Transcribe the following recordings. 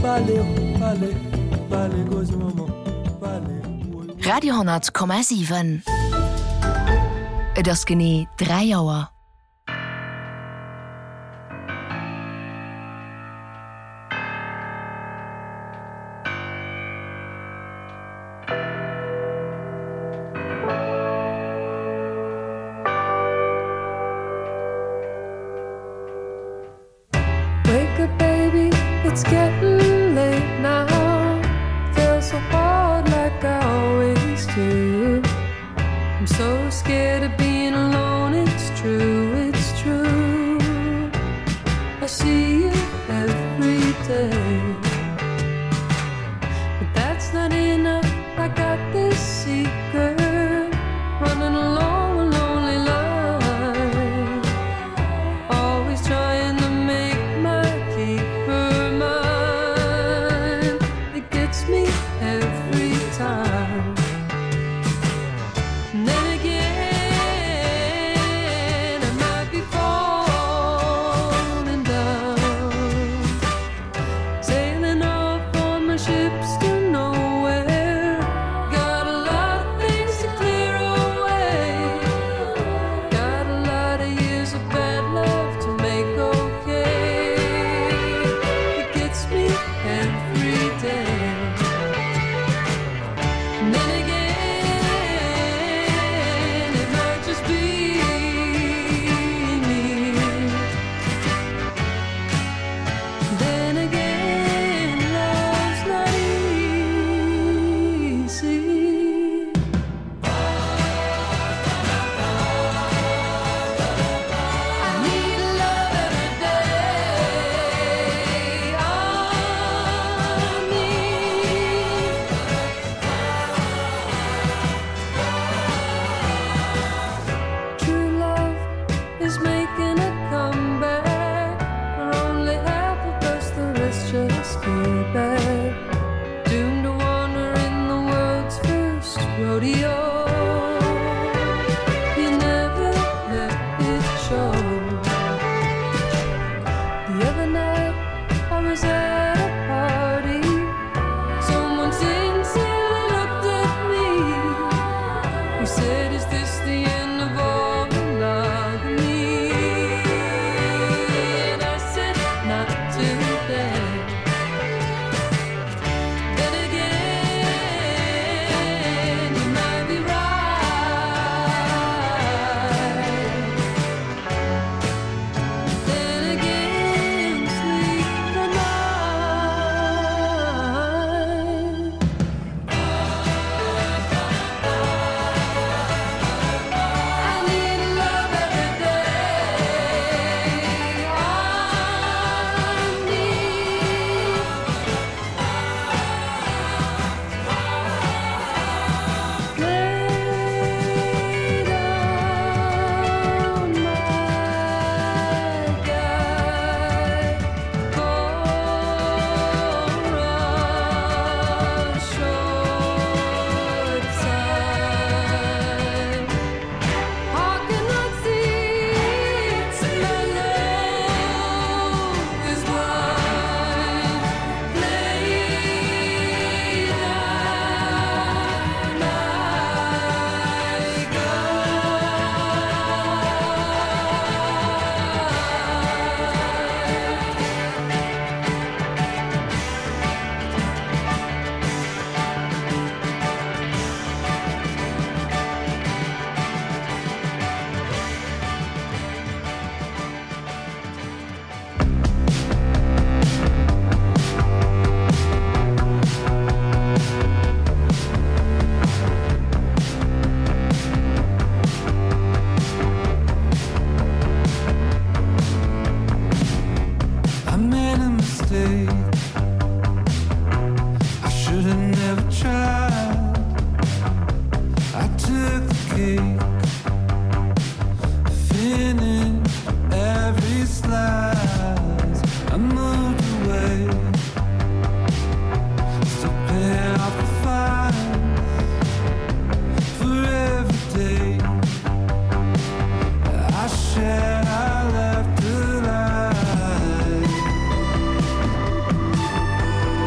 Radio 10,7 Et ass genie 3 Joer. Wake up, baby, it's getting late now. Feels so hard like I always do. I'm so scared of being alone, it's true, it's true. I see you every day, but that's not enough. I got this secret, running along a lonely line, always trying to make my keeper mine. It gets me every time. And then again, I might be falling down, sailing off on my ships to nowhere. Got a lot of things to clear away, got a lot of years of bad love to make okay. It gets me every day. And then again, it might just be me. Then again, love's not easy. I need love every day. I need true love is making a comeback. For only half of us, the rest just feel bad. Doomed to wander in the world's first rodeo. You never let it show. The other night, I was at a party. Someone sincerely looked at me. He said, is this the end of all monogamy? And I said, not today. Then again, you might be right. Then again, sleep the night. I need love every day. I need lay down my guy, go run short time. I cannot see my love is blind. Lay down my I made a mistake. I should have never tried. I took the cake, finished every slice. I moved away, still paying off the fines for every day I shared. I left alive.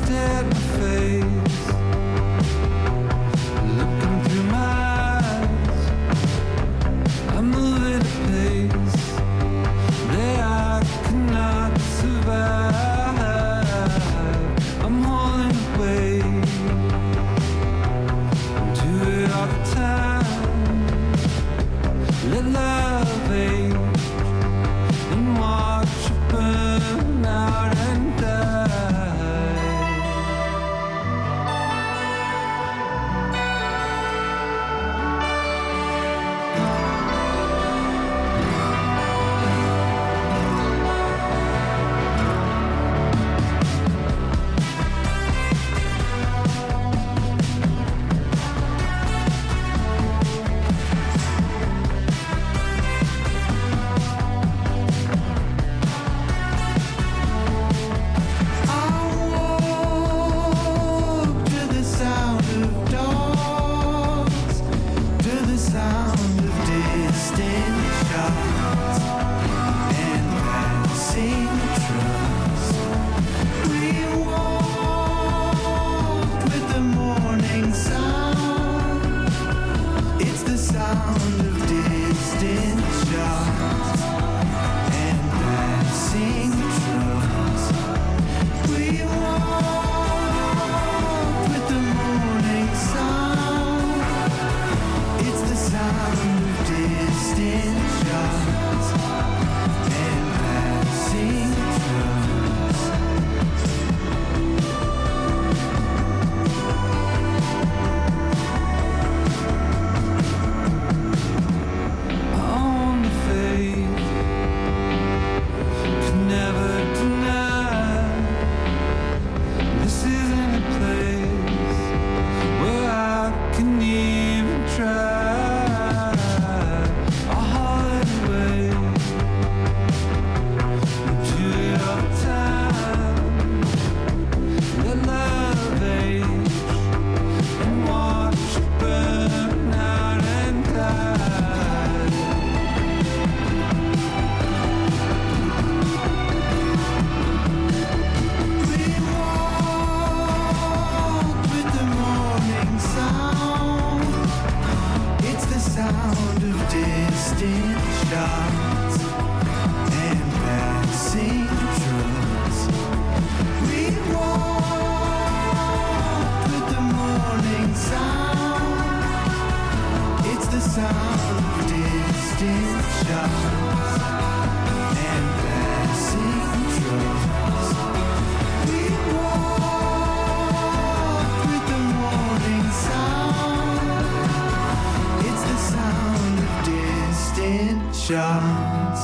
shots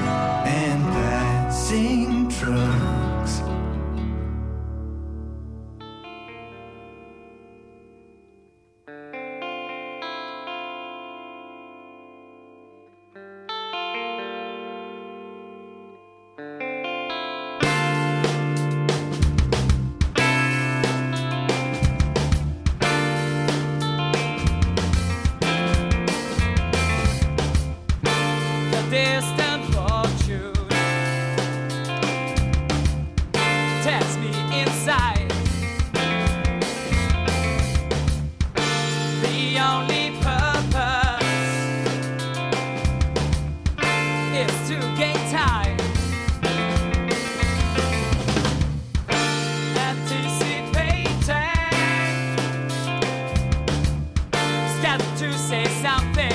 and passing trucks. Distant fortune tears me inside. The only purpose is to gain time, anticipating, scared to say something.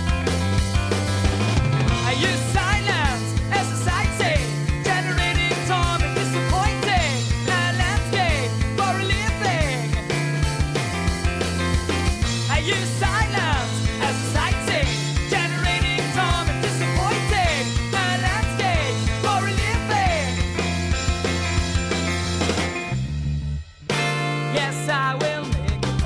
I use silence as a sightseeing, generating torn and disappointing, a landscape for a living. I use silence as a sightseeing, generating torn and disappointing, a landscape for a living. Yes, I will make it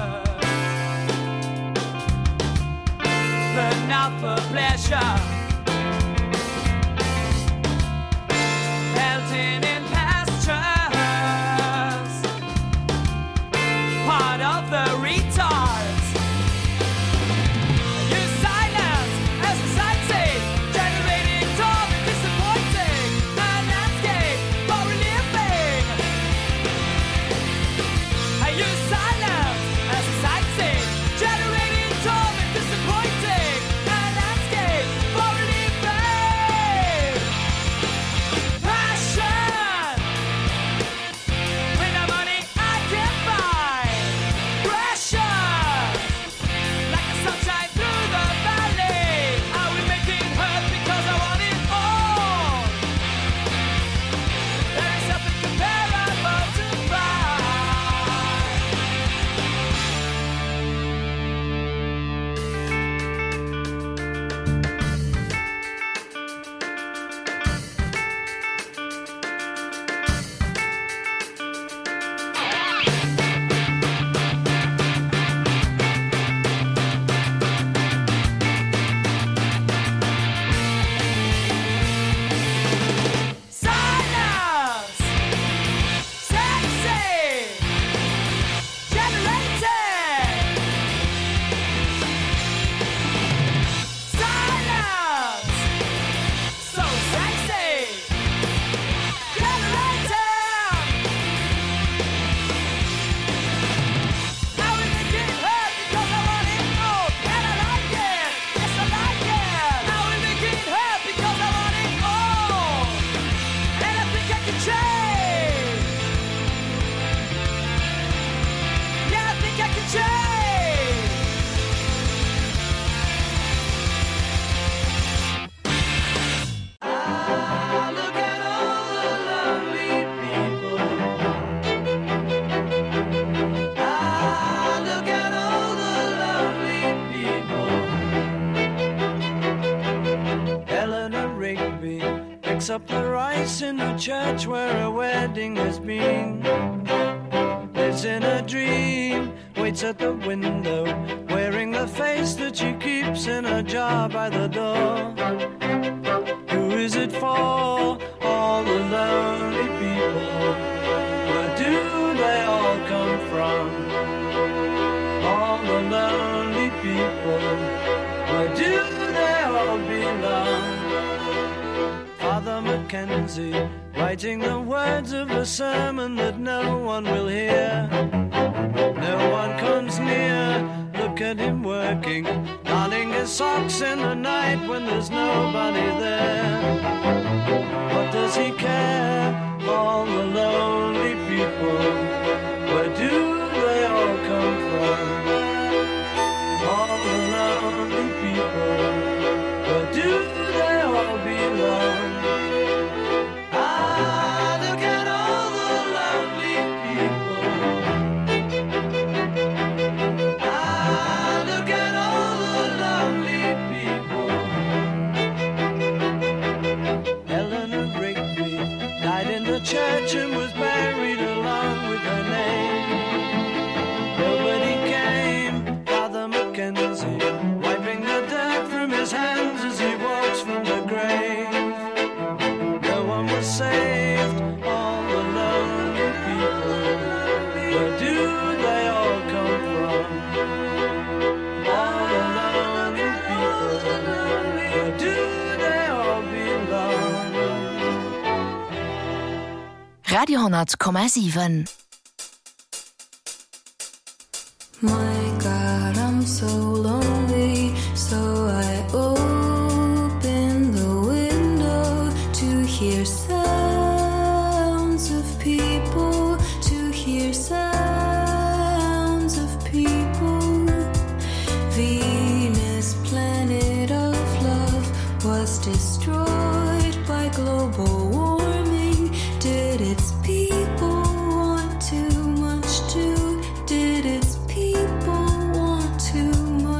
hurt, but not for pleasure. In pastures, part of the retards. Use silence as a sightseeing, generating torn and disappointing, a landscape for a living. Heats up the rice in the church where a wedding has been. Lives in a dream, waits at the window, wearing the face that she keeps in a jar by the door. Who is it for? All the lonely people. Where do they all come from? All the lonely people. Where do they all belong? Father Mackenzie, writing the words of a sermon that no one will hear. No one comes near, look at him working, darning his socks in the night when there's nobody there. What does he care? All the lonely people, where do they all come from? All the lonely people, where do they all belong? Ah, look at all the lonely people. Ah, look at all the lonely people. Eleanor Rigby died in the church and was buried along with her name. Nobody came, Father Mackenzie, wiping the dirt from his hands as he walks from the grave. No one was saved, all the lonely people. Where do they all come from? All the lonely people. Where do they all belong? Radio 10,7. My God, I'm so lonely, so I open the window to hear sounds of people, to hear sounds of people. Venus, planet of love, was destroyed by global warming. Did its people want too much too? Did its people want too much?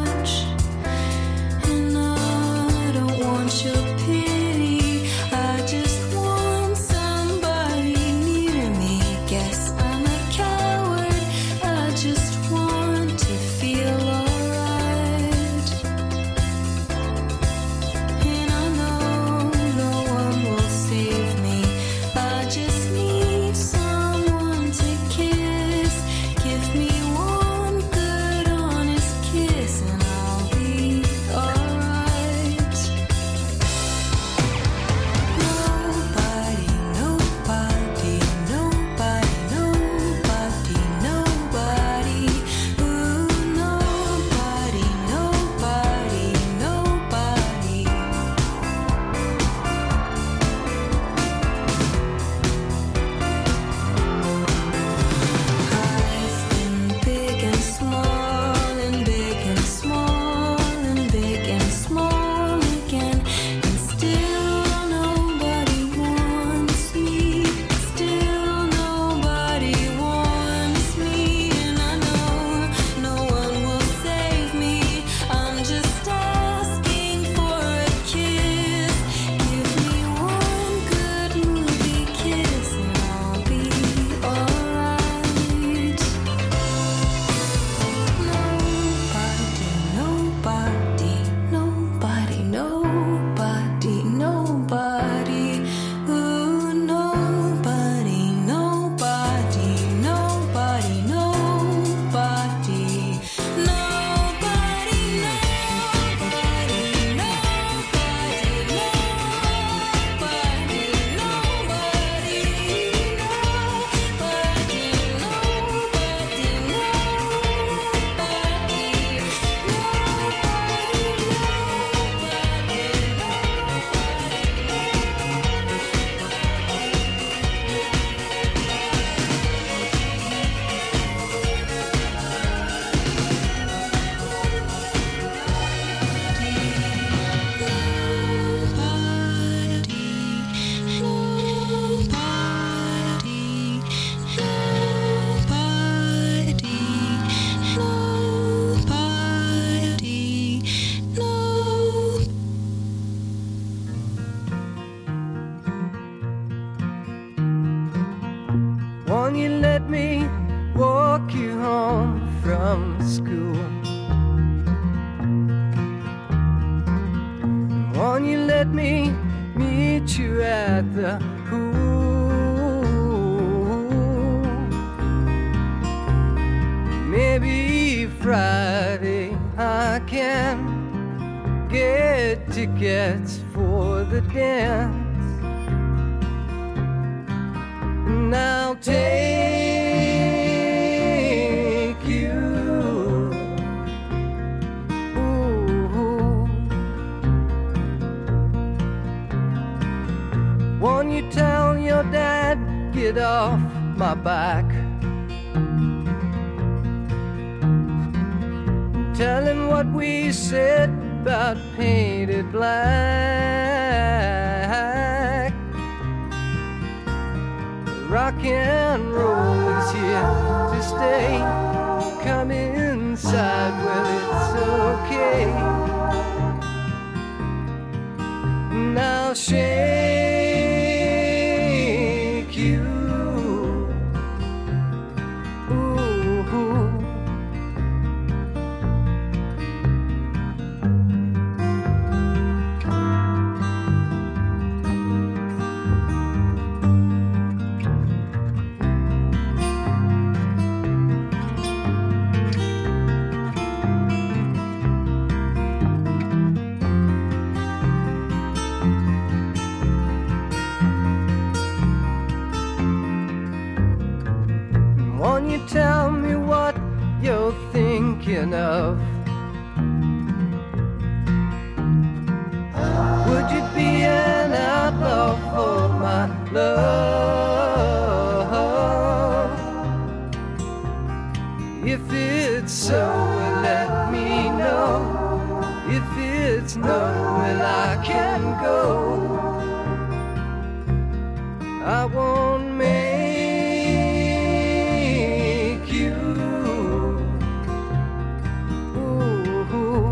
walk you home from school. And won't you let me meet you at the pool? Maybe Friday I can get tickets for the dance. And I'll take you. Ooh. Won't you tell your dad, get off my back? Tell him what we said about painted black. Rock and roll is here to stay. Come inside, well, it's okay. And I'll shake you. Ooh. Won't you tell me what you're thinking of? Would you be an outlaw for my love? If it's so, well, let me know. If it's no, well, I can go. I won't make you. Ooh.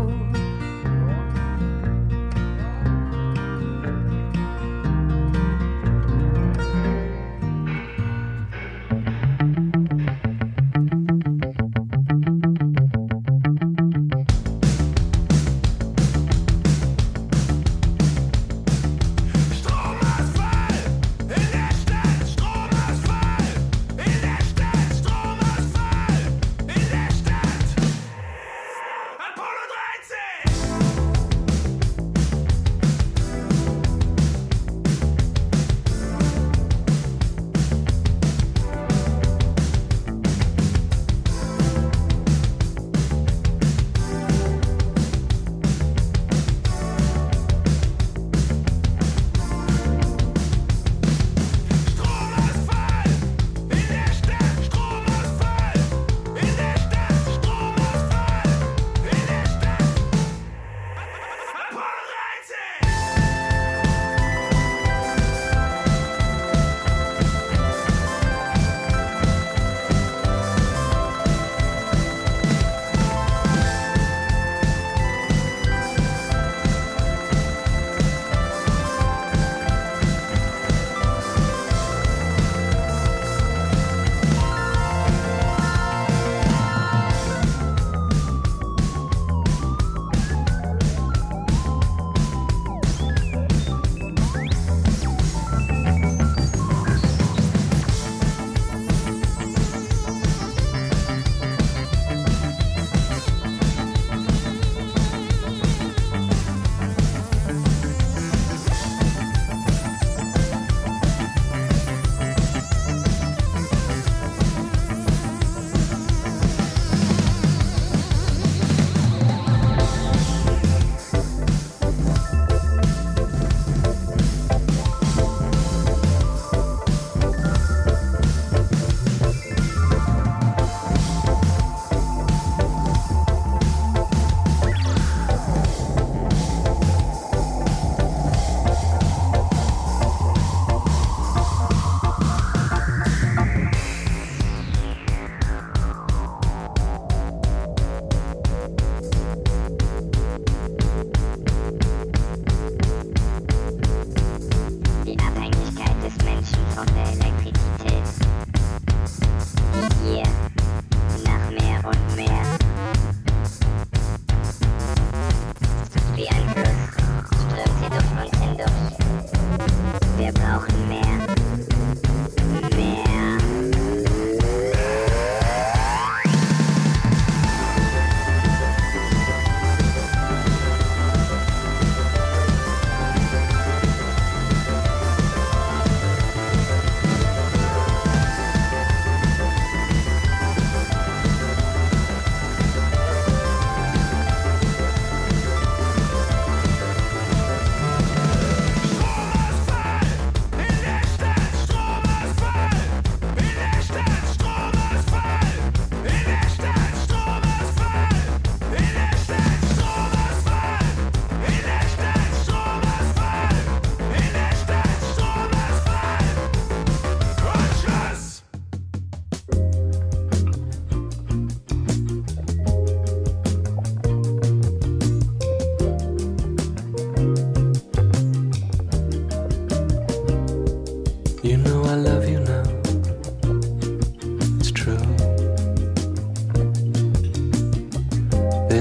Stromausfall in der Stadt.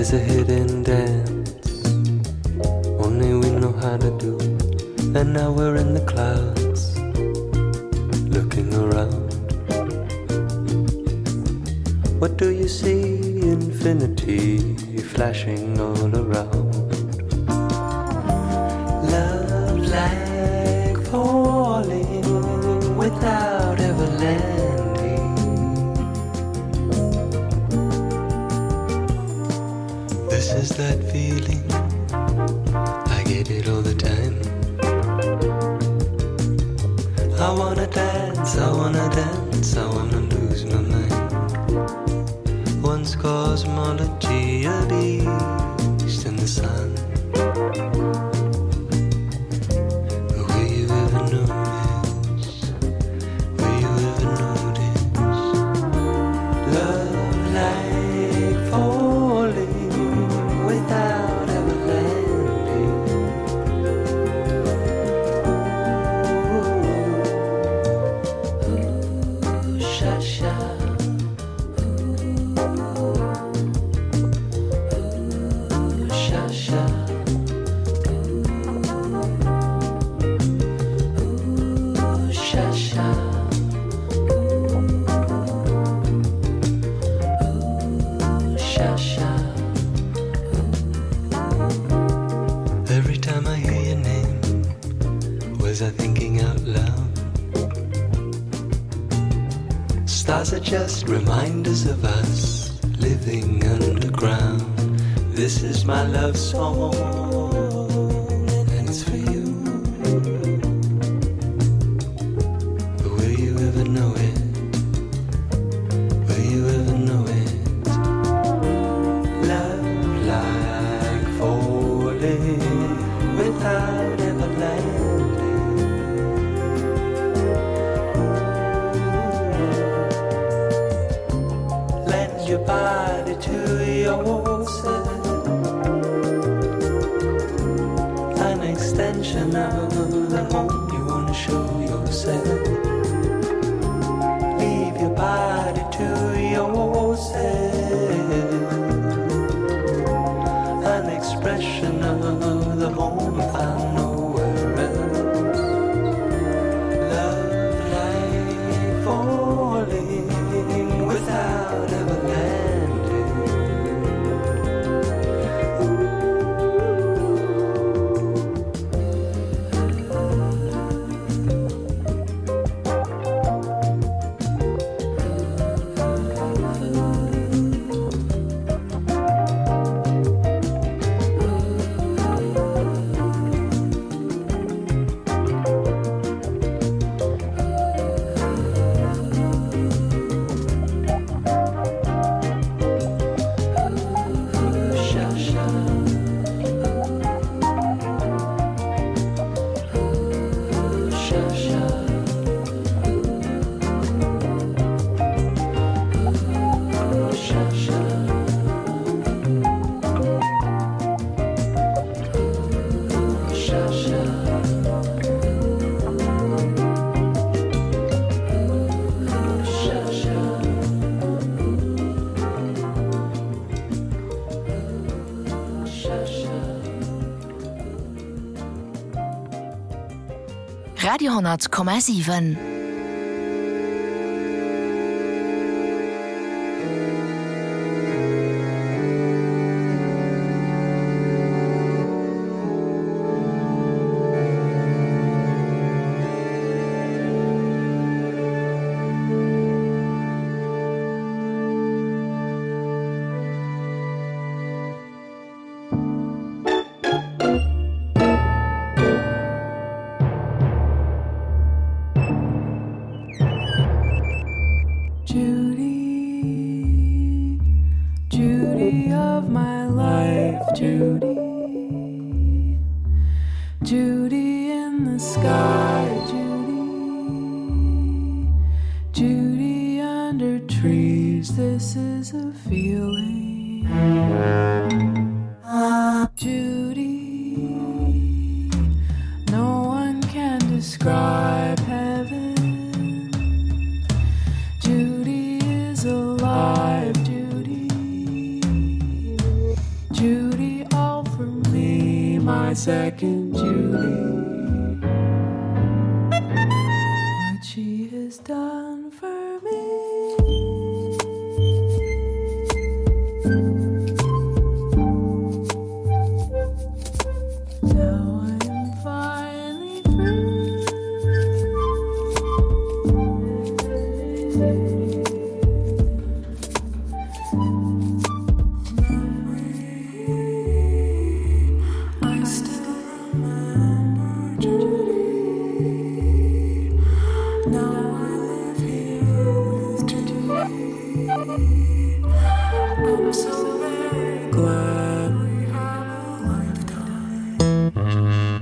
is a hidden dance, only we know how to do. And now we're in the clouds, looking around. What do you see? Infinity flashing all around. Love like falling without ever landing. This is that feeling, I get it all the time. I wanna dance, I wanna dance, I wanna lose my mind. Once cosmology, a beast in the sun. Will you ever notice? Will you ever notice? Love like falling without ever landing. Ooh, sha sha. Every time I hear your name, was I thinking out loud? Stars are just reminders of us living underground. This is my love song, and it's for you. But will you ever know it? Will you ever know it? Love like falling without ever landing. Lend your body to yourself, an extension of the home you want to show yourself. Leave your body to yourself, an expression of the home found nowhere else. Love like falling without ever landing. Radiohonnerz,7. Judy of my life, Judy, Judy in the sky, Judy, Judy under trees, this is a feeling. Judy, no one can describe heaven. Judy is alive, Judy. second Judy. What she has done for me. Now I am finally I still remember Judy. Now I live here with Judy. I'm so very glad we have a lifetime.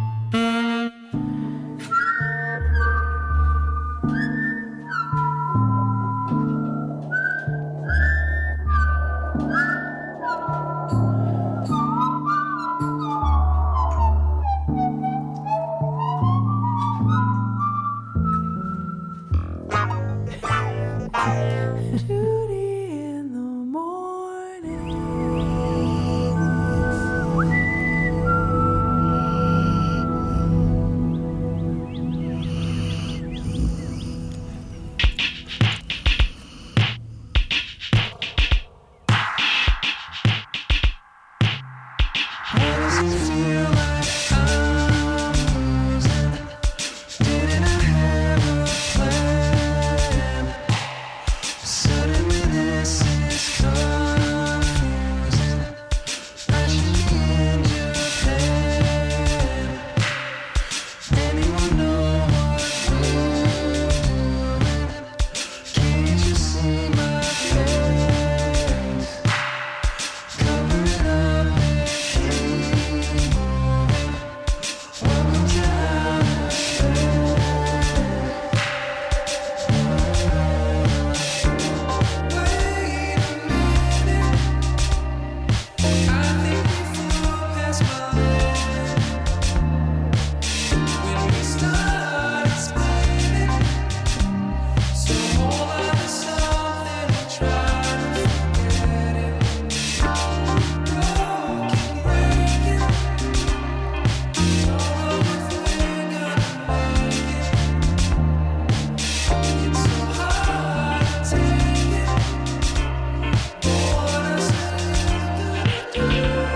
Judy in the morning. How does it feel like I'm losing? Didn't I have a plan? Suddenly this is confusing. I should be in Japan. Anyone know what we're doing? Can't you see my face? Cover it up and keep moving. Welcome to outer space. Wait a minute, I think we flew past my limit. When we started spinning, so hold on to something and try to forget it. Broken, breaking, don't know if we're gonna make it. It's so hard to take it. What else are you gonna do?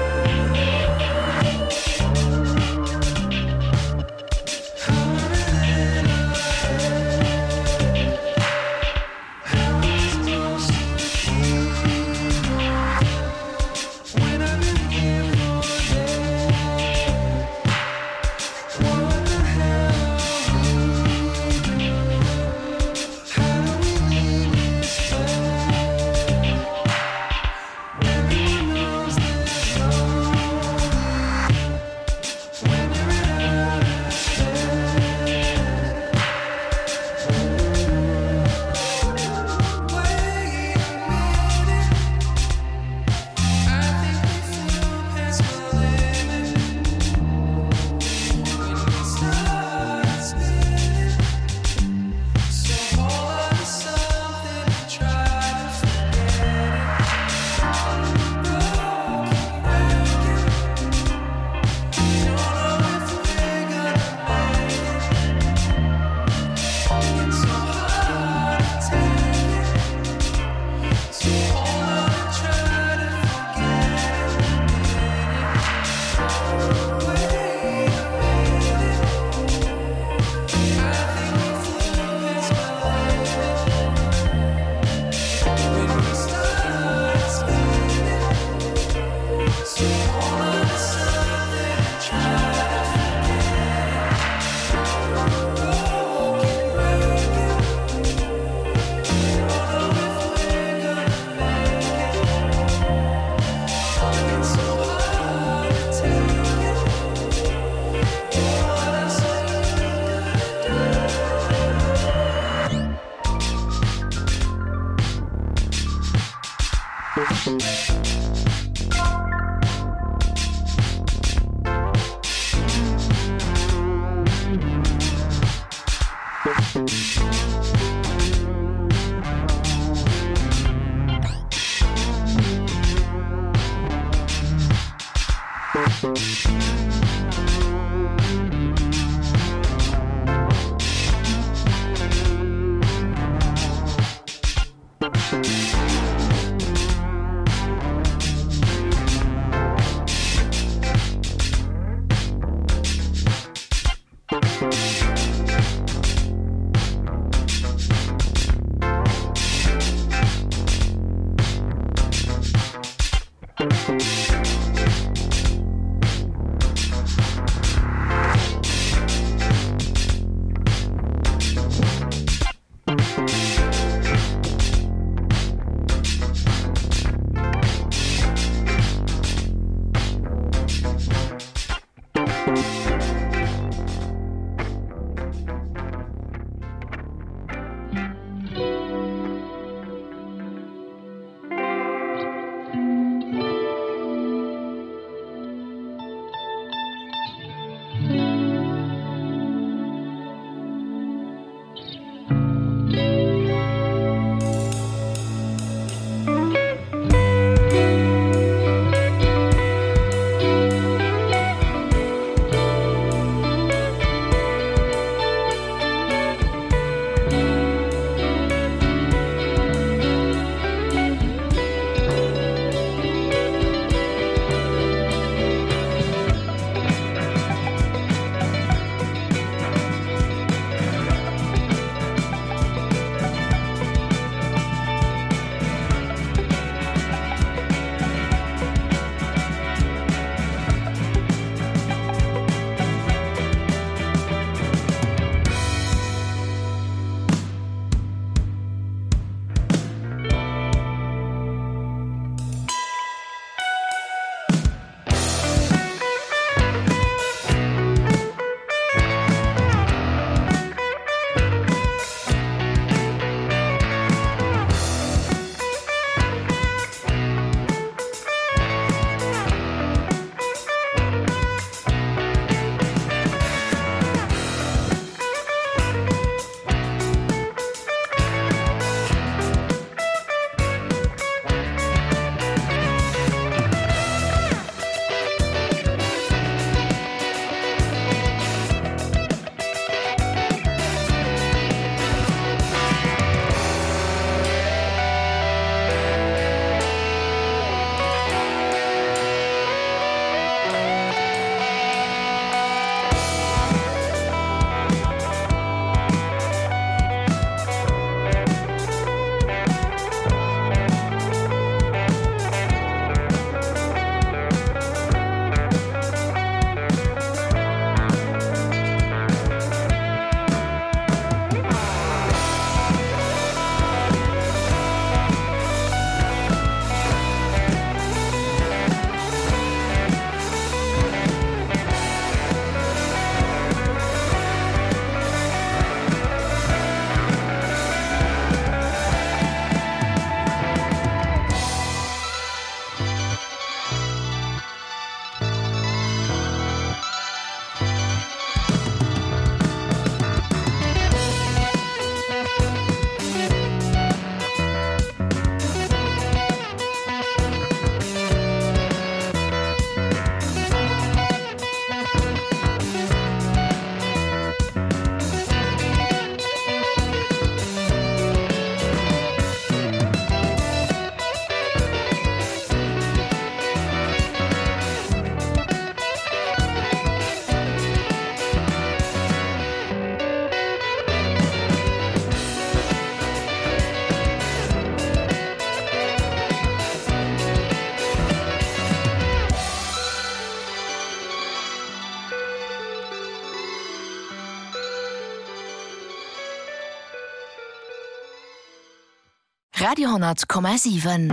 Radiohonnerz,7.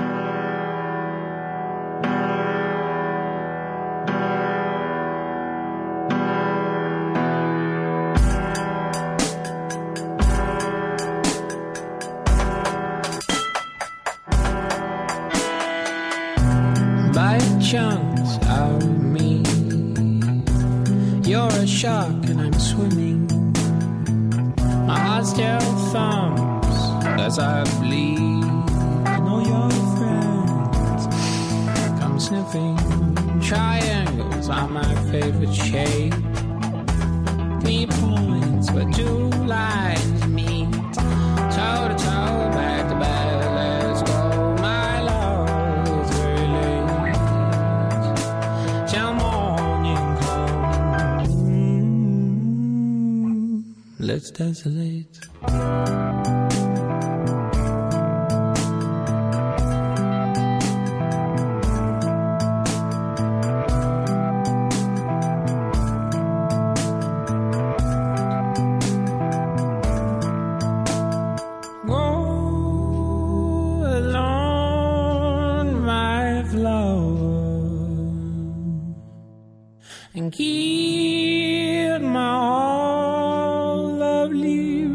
Bite chunks out of me. You're a shark and I'm swimming. My heart still thumps as I bleed. And all your friends come sniffing. Triangles are my favorite shape. 3 points where 2 lines meet. Toe to toe, back to back, let's go. My love is very late. Till morning comes. Let's desolate. and killed my all of you.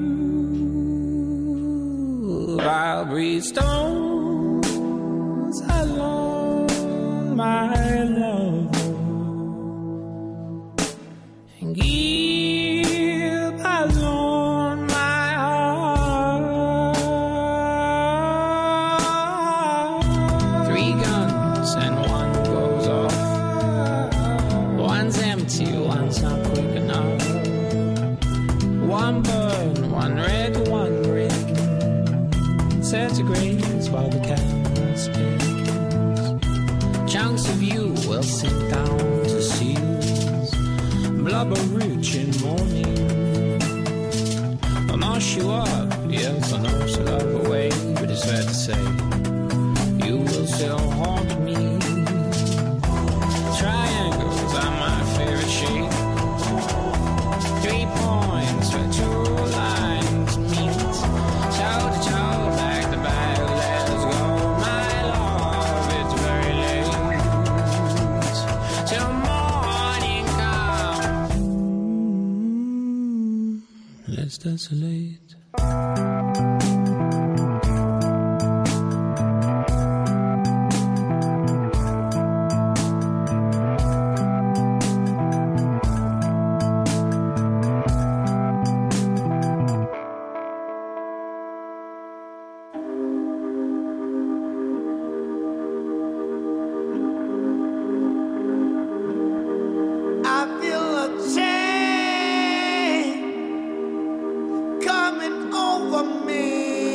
I'll breathe stones along my love and give alone my heart. 3 guns and one goes off. One's empty, one's not quick enough. One burn, one red, one green. Centigrades while the cat spins. Chunks of you will sink down to seals. Blubber rich in morning. I'll mash you up, yes, I know so love away, but it's fair to say you will still haunt me. Triangles are my favorite shape. 3 points where 2 lines meet. Toe to toe, back to back, let's go. My love, it's very late. Till morning comes. Let's desolate. I feel a change coming over me.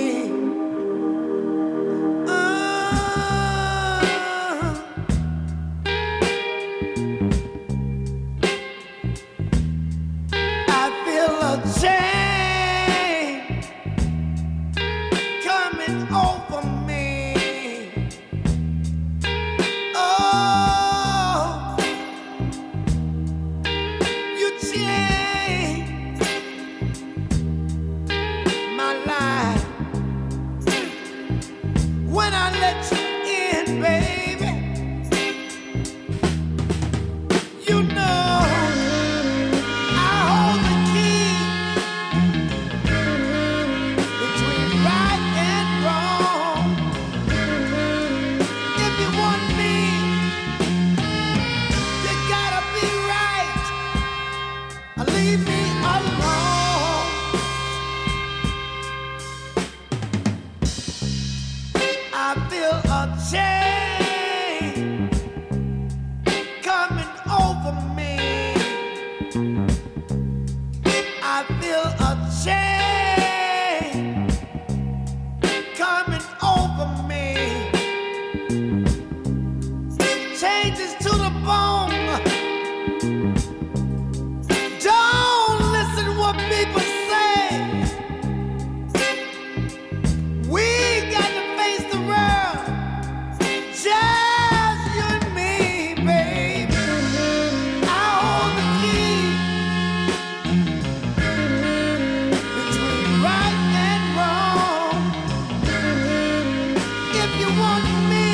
I feel a change coming over me. Oh, you changed my life when I let you in, baby. You know I hold the key between right and wrong. If you want me, you gotta be right. Leave me alone. I feel a change coming over me. I feel a change coming over me. Changes to the bone. Don't listen what people say. We got to face the world, just you and me, baby. I hold the key between right and wrong. If you want me,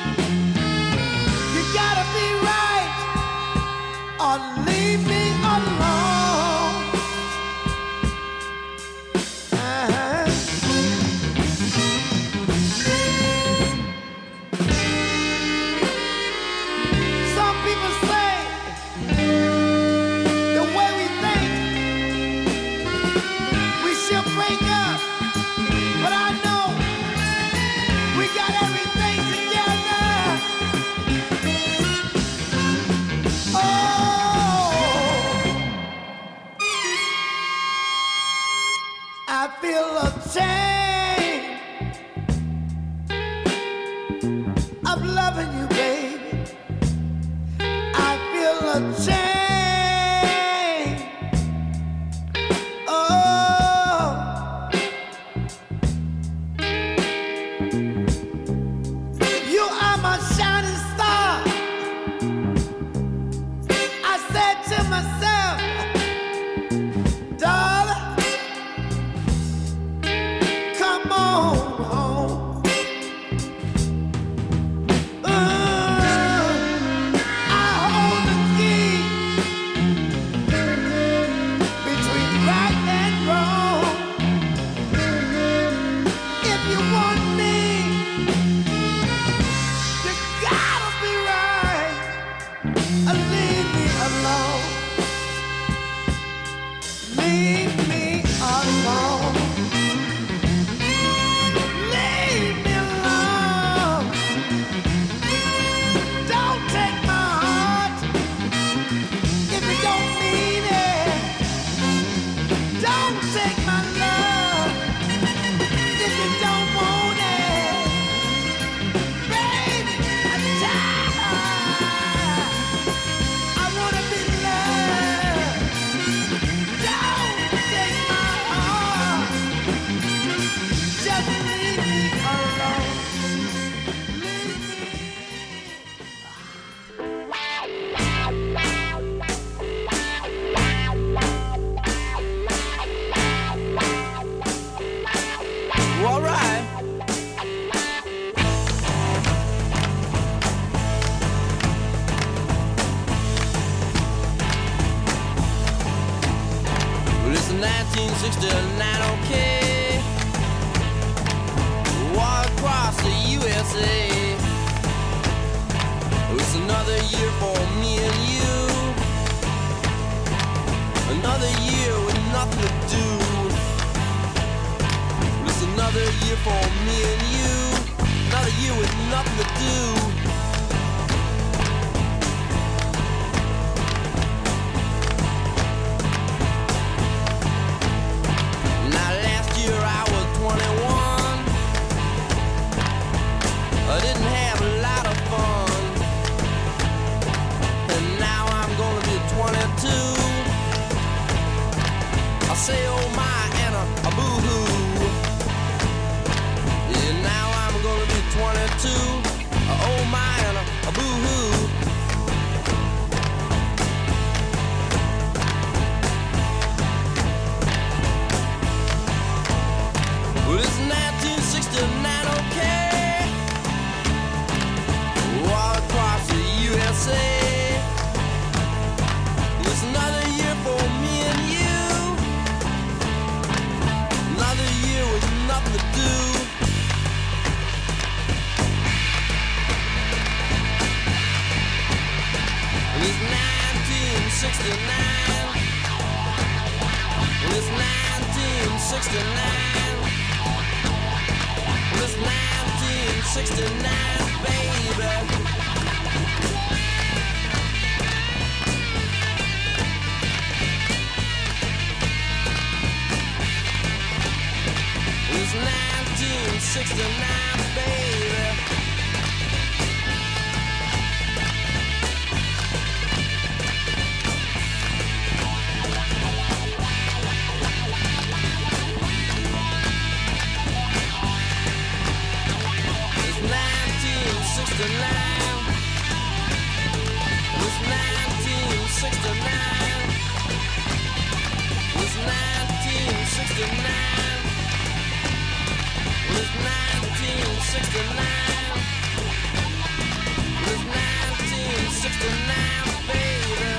you gotta be right or leave me alone. Some people say the way we think we should break up, but I know we got everything together. Oh, I feel a change of loving you, baby. I feel a change. Oh, you are my shining star. I said to myself, darling, come on home. 1969, okay. Walk across the USA. It's another year for me and you. Another year with nothing to do. It's another year for me and you. Another year with nothing to do. Now last year I was 21. I didn't have a lot of fun. And now I'm gonna be 22. I say oh my and a boo-hoo. Yeah, now I'm gonna be 22. Oh my and a boo-hoo. Well, it's 1969, okay. All across the USA. It's another year for me and you. Another year with nothing to do. And it's 1969. And it's 1969. And it's 1969, baby. It's 1969, baby. It's 1969. It's 1969. It's 1969. It's 1969. It's 1969, baby.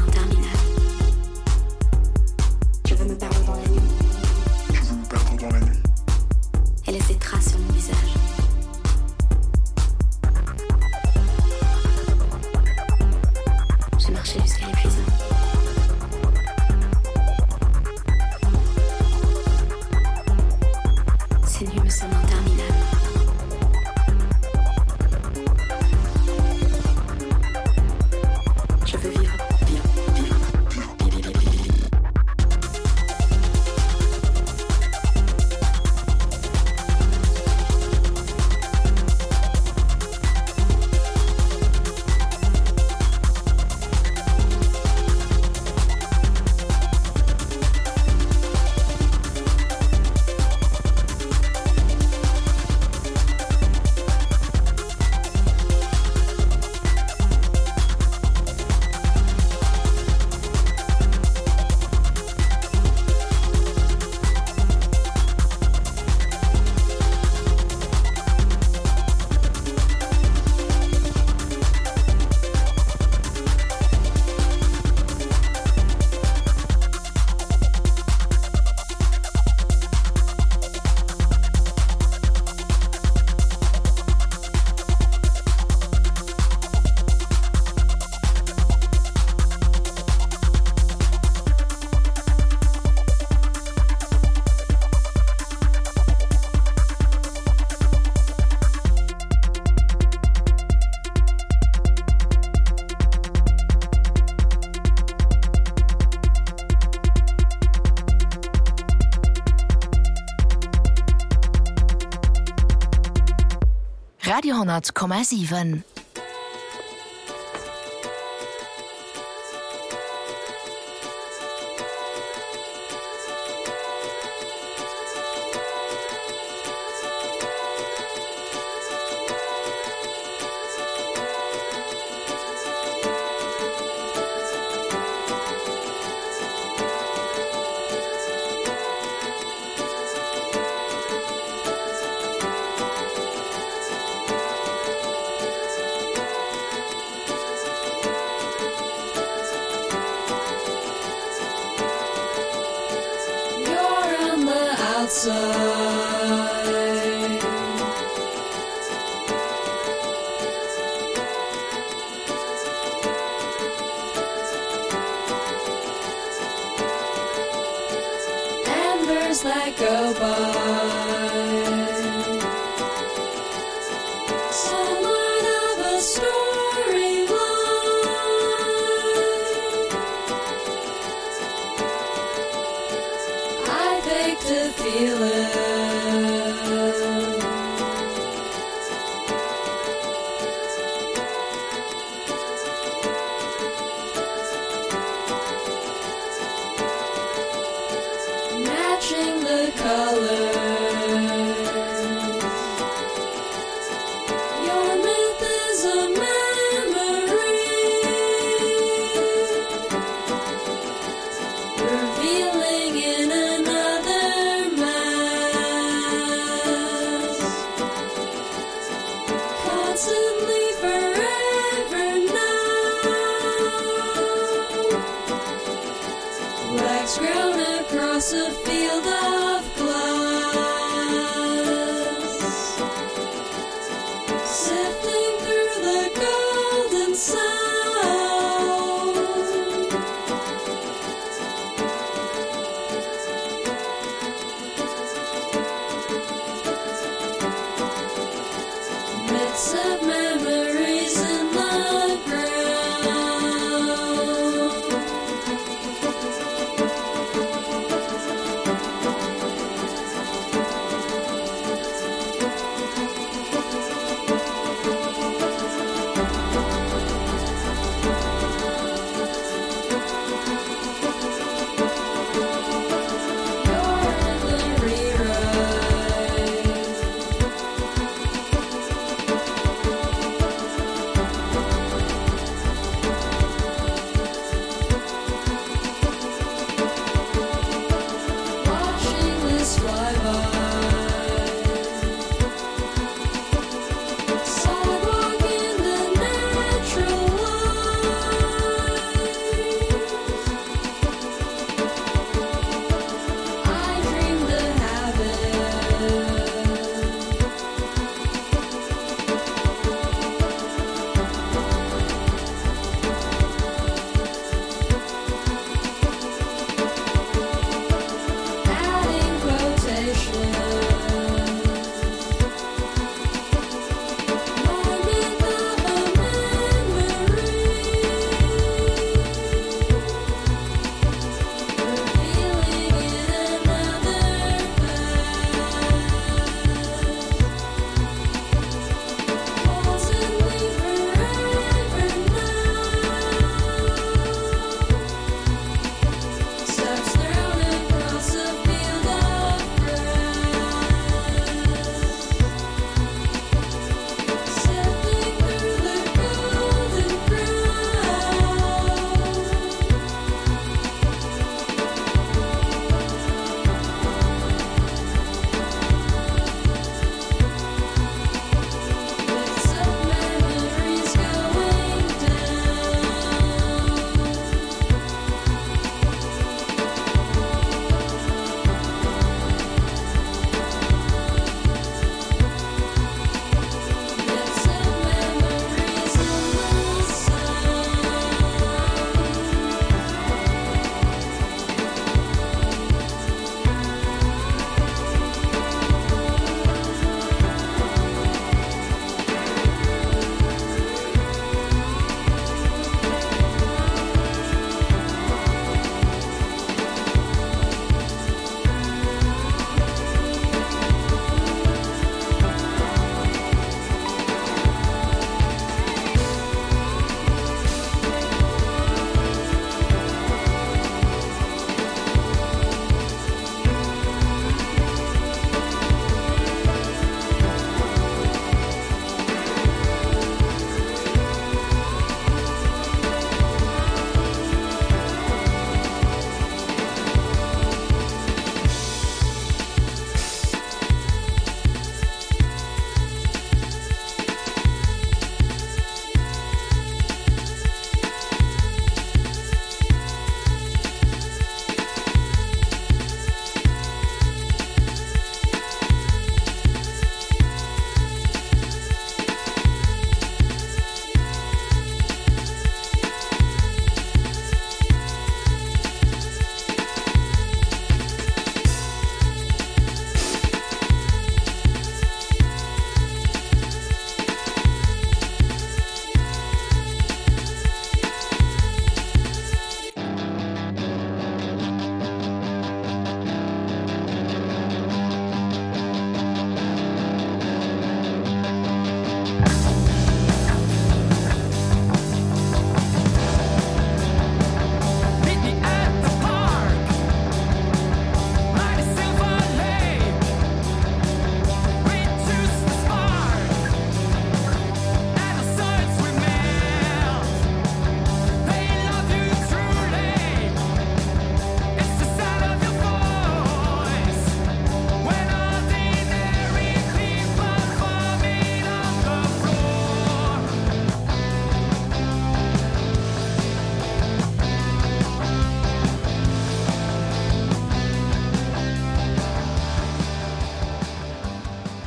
interminable. Je veux me perdre dans la nuit. Je veux me perdre dans la nuit. Et laisser trace sur mon visage. J'ai marché jusqu'à l'épuisement. Ces nuits me semblent interminables. Je veux vivre, vivre, vivre, vivre, vivre, vivre, vivre. Radiohonnerz,7. You're on the outside. Embers that go by. Somewhat of a storyline. I beg to feel it. Matching the colors. Your myth is a memory, revealing in another mask. Constantly forever now. Wax grown across a field of glass, sifting through the golden sound. Myths of memories in the ground.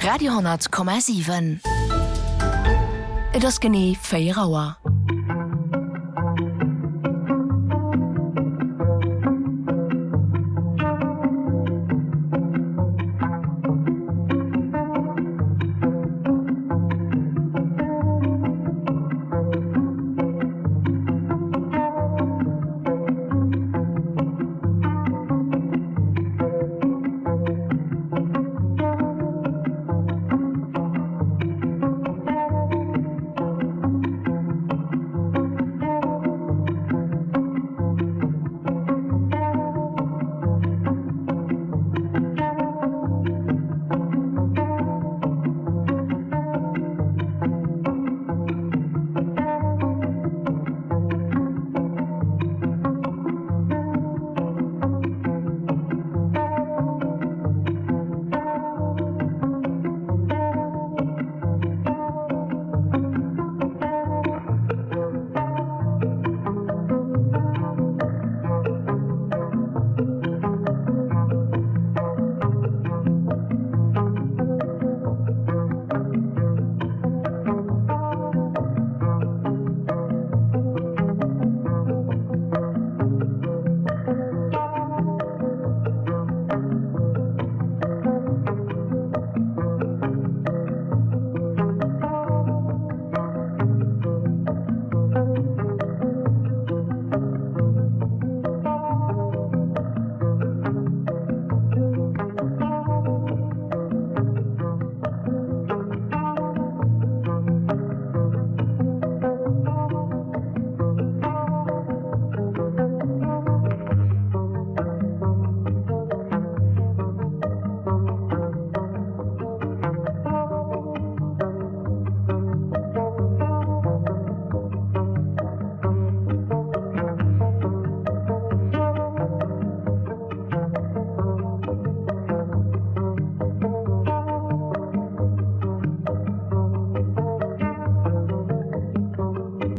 Radio 10,7. Et ass gené 4 Auer.